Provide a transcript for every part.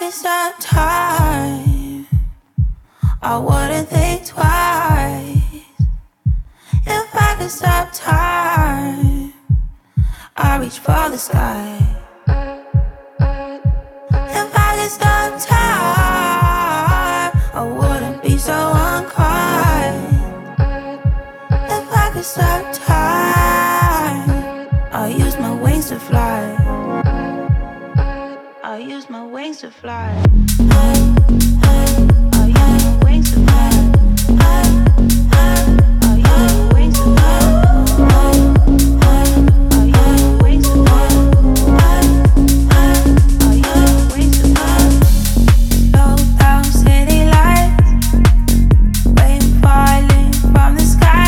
could stop time, I wouldn't think twice. If I could stop time, I'd reach for the sky. If I could stop time, I wouldn't be so unkind. If I could stop time, I'll use my wings to fly. I'll use my wings to fly. I'll use my wings to fly. I'll use my wings to fly. I'll use my wings to fly. I'll use my wings to fly. Slow down city lights, rain falling from the sky.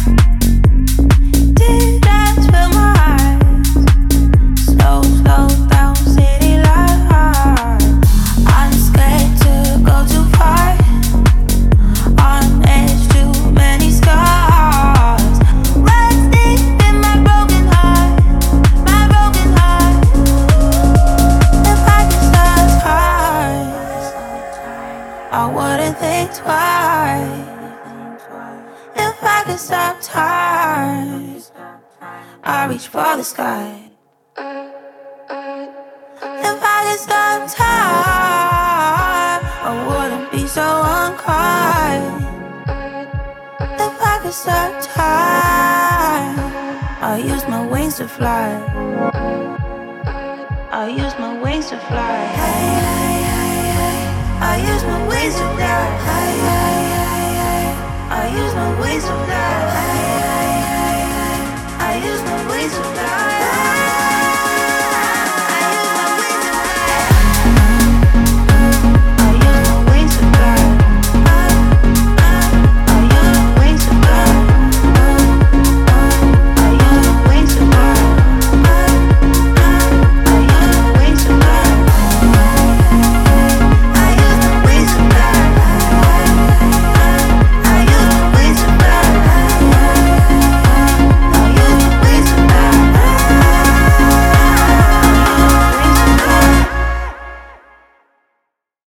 Teardrops fill my eyes. Slow down city lights. I'm scared to go too far. On edge, too many scars. Runs deep in my broken heart, my broken heart. If I could stop time, I wouldn't think twice. If I could stop time, I'd reach for the sky. If I could stop time, I wouldn't be so unkind. If I could stop time, I'll use my wings to fly. I'll use my wings to fly. I'll use my wings to fly. I'll use my wings to fly.